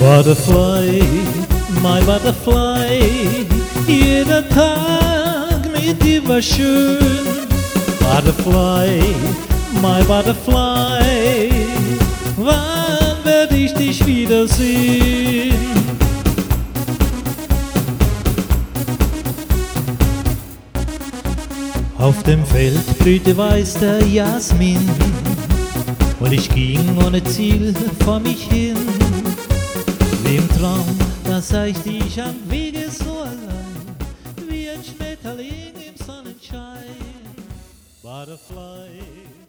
Butterfly, my Butterfly, jeder Tag mit dir war schön. Butterfly, my Butterfly, wann werde ich dich wiedersehen? Auf dem Feld blühte weiß der Jasmin und ich ging ohne Ziel vor mich hin. Wie im Traum, da sah ich dich am Wege so allein, wie ein Schmetterling im Sonnenschein. Butterfly.